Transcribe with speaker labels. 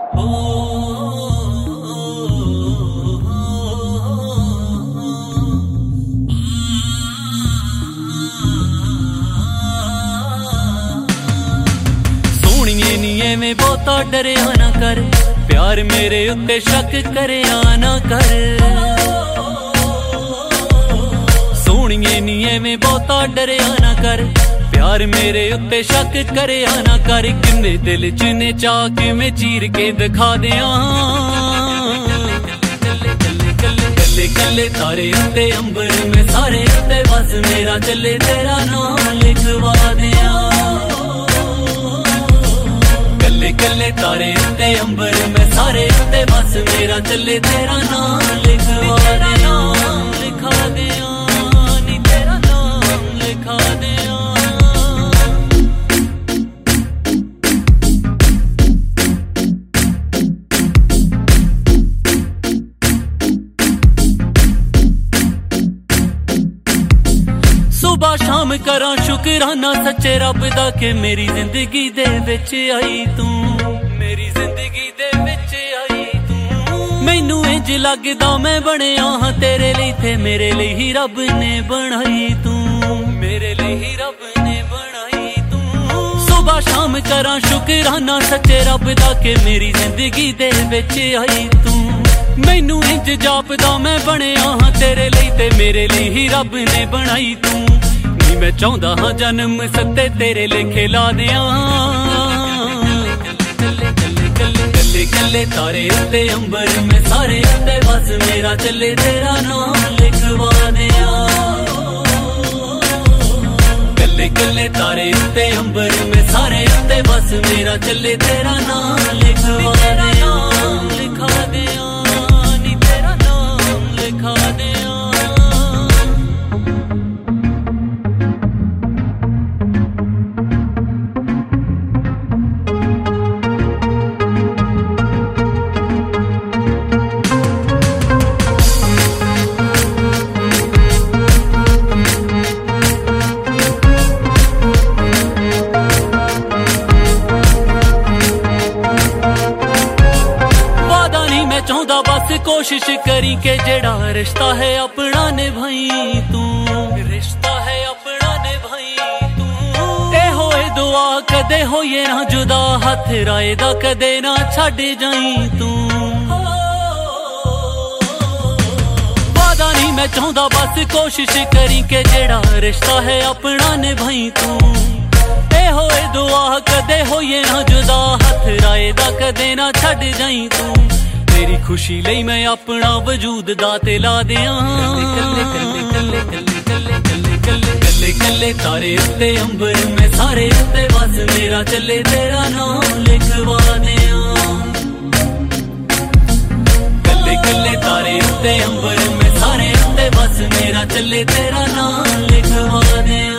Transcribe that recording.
Speaker 1: सोहणीए नी एवें बहुता डरिया ना कर, प्यार मेरे उत्ते शक करिया ना कर। सोहणीए नी एवें बहुता डरिया ना कर, प्यार मेरे उत्ते शक करिया ना कर। किन्ने दिल च ने चाह के मैं चीर के दिखा दियां, कल्ले कल्ले तारे उत्ते अंबर में सारे उत्ते बस मेरा चले तेरा नाम लिखवा दियां। कल्ले कल्ले तारे उत्ते अंबर में सारे उत्ते बस मेरा चले तेरा नाम लिखवा दियां, लिखा दियां नी तेरा नाम लिखा दियां। सुबह शाम करा शुकराना सच्चे रब दा के मेरी जिंदगी दे विच आई तू, मेरी जिंदगी दे विच आई तू। मैनू इंज लगदा मैं बनिया हां तेरे लई ते मेरे लई ही रब ने बनाई तू, मेरे लई ही रब ने बनाई तू। सुबह शाम करा शुकराना सच्चे रब दा के मेरी जिंदगी दे विच आई तू। मैनू इंज जापदा मैं बनिया हां तेरे लई ते मेरे लई ही रब ने बनाई तू। नी मैं चाहुंदा हां जन्म सत्ते तेरे लेखे ला दियां, कल्ले कल्ले तारे उत्ते अंबर में सारे उत्ते बस मेरा चले तेरा नाम लिखवा दियां। कल्ले कल्ले तारे उत्ते अंबर में सारे उत्ते बस मेरा चले तेरा नाम लिखवा दियां, लिखा दियां नी तेरा नाम लिखा दियां। चाहता बस कोशिश करी के जेड़ा रिश्ता है अपना निभाई तू, रिश्ता है अपना निभाई तू। ए होए दुआ कदे होए ना जुदा, हथ राए दा कदे ना छड़ जाई तू। वादा नहीं मैं चाहता बस कोशिश करी के जेड़ा रिश्ता है अपना निभाई तू। ए होए दुआ कदे होए ना जुदा, हथ राए दा कदे ना छड़ जाई तू। तेरी खुशी लई मैं अपना वजूद दाते ला दियां, कल्ले कल्ले तारे उत्ते अंबर में सारे उत्ते बस मेरा चले तेरा नाम लिखवा दियां। कल्ले कल्ले तारे उत्ते अंबर में सारे उत्ते बस मेरा चले तेरा नाम लिखवा दियां।